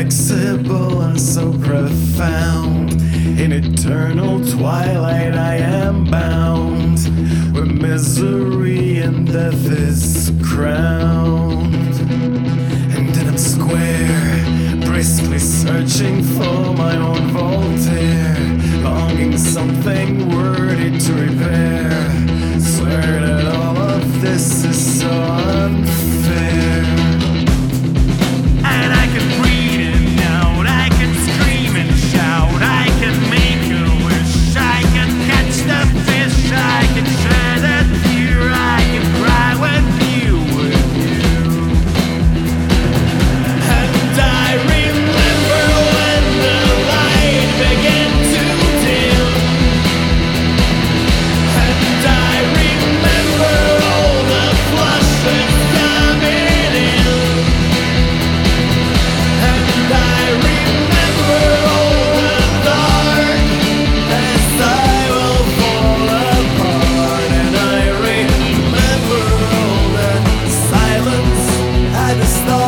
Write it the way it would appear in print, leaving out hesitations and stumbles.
inflexible and so profound. In eternal twilight I am bound, where misery and death is crowned. And in a square, briskly searching for my own Voltaire, longing something worthy to repair. Swear that all of this is so unfair. And I can breathe in out, I can scream and shout, I can make a wish, I can catch the fish, I can shed a tear, I can cry with you, And I remember when the light began to dim, and I remember all the flushes coming in, and I remember all the dark as I will fall apart, and I remember all the silence at the start.